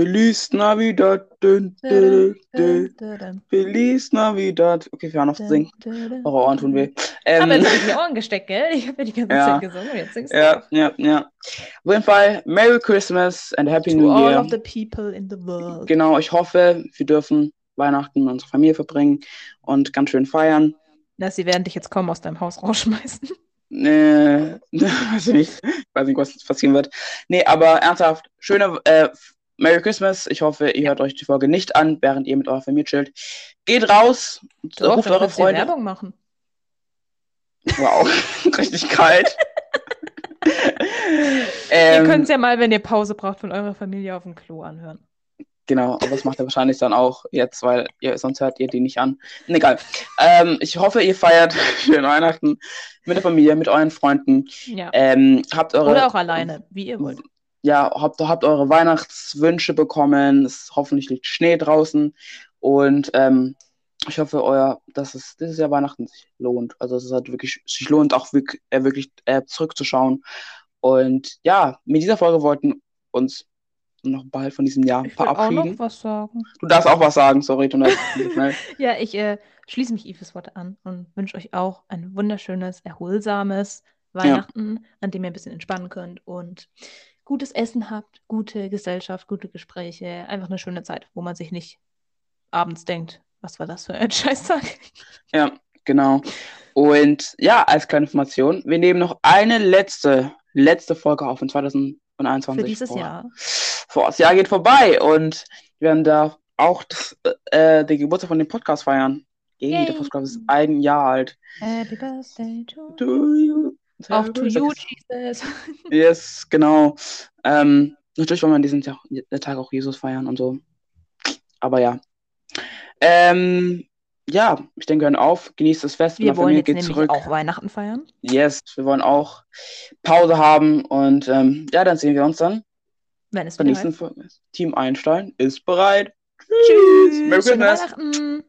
Feliz Navidad. Dun, dun, dun, dun. Feliz Navidad. Okay, wir hören auf zu singen. Eure Ohren tun weh. Aber jetzt habe ich die Ohren gesteckt, gell? Ich habe ja die ganze Zeit Ja, gesungen und jetzt singst du ja, auch. ja, ja. Auf jeden Fall, Merry Christmas and Happy To New all Year. of the people in the world. Genau, ich hoffe, wir dürfen Weihnachten mit unserer Familie verbringen und ganz schön feiern. Sie werden dich jetzt kaum aus deinem Haus rausschmeißen. Weiß ich nicht. Ich weiß nicht, was passieren wird. Nee, aber ernsthaft, schöne Merry Christmas. Ich hoffe, ihr hört euch die Folge nicht an, während ihr mit eurer Familie chillt. Geht raus, Doch, ruft dann eure kannst du dir Freunde. Werbung machen. Wow, richtig kalt. Ihr könnt es ja mal, wenn ihr Pause braucht, von eurer Familie auf dem Klo anhören. Genau, aber das macht er wahrscheinlich dann auch jetzt, weil sonst hört ihr die nicht an. Egal. Ich hoffe, ihr feiert schöne Weihnachten mit der Familie, mit euren Freunden. Ja. Habt eure, Oder auch alleine, wie ihr wollt. Ja, habt eure Weihnachtswünsche bekommen. Hoffentlich liegt Schnee draußen. Und ich hoffe, dass es dieses Jahr Weihnachten sich lohnt. Also dass es halt wirklich sich lohnt, auch wirklich zurückzuschauen. Und ja, mit dieser Folge wollten uns noch bald von diesem Jahr Ich will auch verabschieden. noch was sagen. Du darfst auch was sagen, sorry, Tonette. Ja, ich schließe mich Ives Worte an und wünsche euch auch ein wunderschönes, erholsames Weihnachten, an dem ihr ein bisschen entspannen könnt und gutes Essen habt, gute Gesellschaft, gute Gespräche, einfach eine schöne Zeit, wo man sich nicht abends denkt, was war das für ein Scheißtag? Ja, genau. Und ja, als kleine Information, wir nehmen noch eine letzte Folge auf in 2021. Für dieses Jahr. Das Jahr geht vorbei und wir werden da auch den Geburtstag von dem Podcast feiern. Der Podcast ist ein Jahr alt. Happy Birthday to you. Auch to you, Jesus. Yes, genau. Natürlich wollen wir an diesem Tag auch Jesus feiern und so. Aber ja. Ja, ich denke, hören auf, genießt das Fest. Wir wollen jetzt nämlich auch Weihnachten feiern. Yes, wir wollen auch Pause haben und ja, dann sehen wir uns dann wenn es bei der nächsten Folge ist. Team Einstein ist bereit. Tschüss. Merry Christmas. Weihnachten.